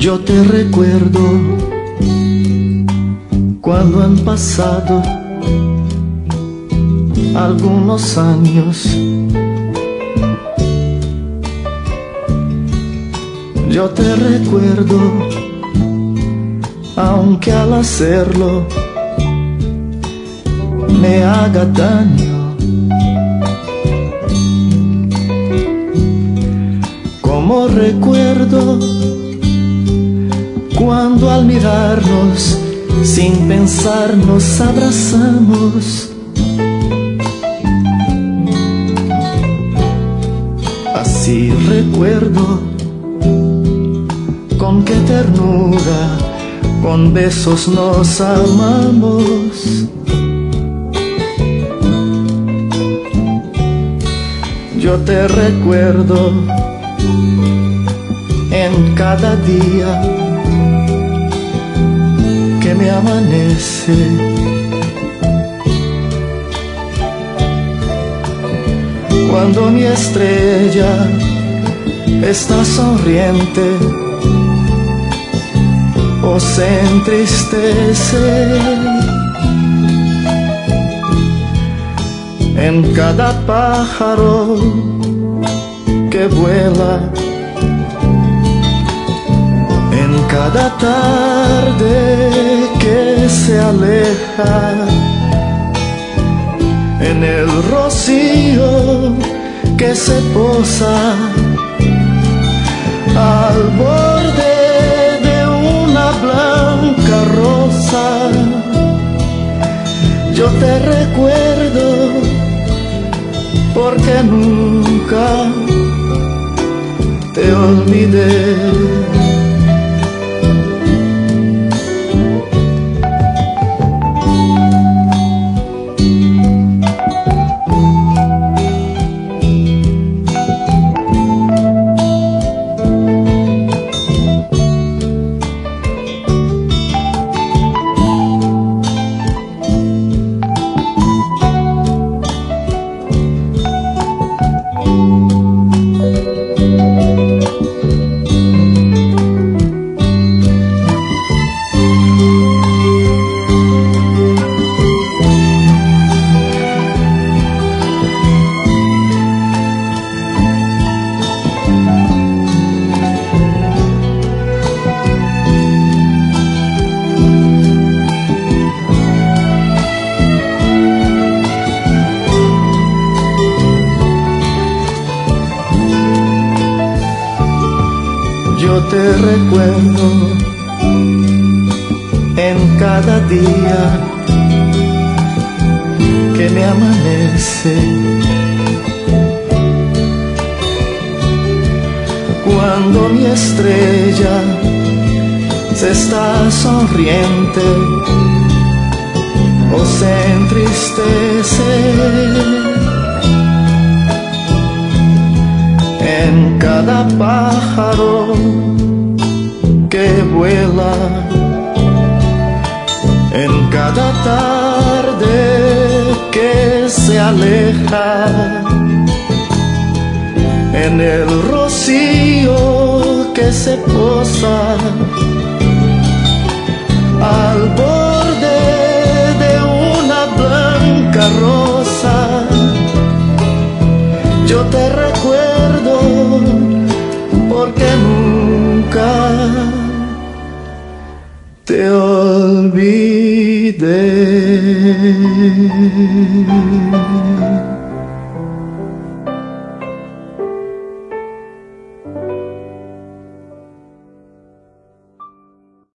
Yo te recuerdo cuando han pasado algunos años. Yo te recuerdo, aunque al hacerlo me haga daño. Como recuerdo cuando al mirarnos sin pensar nos abrazamos. Así recuerdo con qué ternura, con besos nos amamos. Yo te recuerdo en cada día que me amanece. Cuando mi estrella está sonriente o se entristece. En cada pájaro que vuela, en cada tarde que se aleja, en el rocío que se posa al borde de una blanca rosa. Yo te recuerdo porque nunca te olvidé. Yo te recuerdo en cada día que me amanece. Cuando mi estrella se está sonriente o se entristece. En cada pájaro que vuela, en cada tarde que se aleja, en el rocío que se posa al borde de una blanca rosa. Yo te recuerdo porque nunca te olvidé.